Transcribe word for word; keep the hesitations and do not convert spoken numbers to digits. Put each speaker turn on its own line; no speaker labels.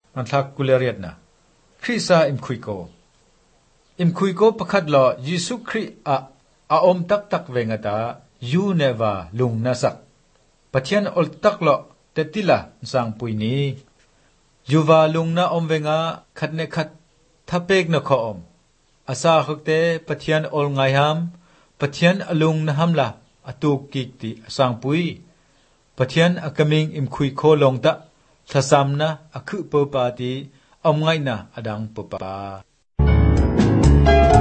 นันทักกุเลเรียดนะคริสาอิมคุยโกอิมคุยโกประคัดลอยิสุคริอะอาอมตักตักเวงตายูเนวาลุงนาสักปะเทียนอลตักลอเตติลาสังปุยนียูวาลุงนาอมเวงาขัดเนขัดทับเปกนขออมอาซาขกเตปะเทียนอลไงฮัมปะเทียนอลุงนะฮัมละอตูกิกติสังปุยปะเทียนอากมิงอิมคุยโคลงตะทะซัมนะอคุปปาติอมไงนะอดังปปา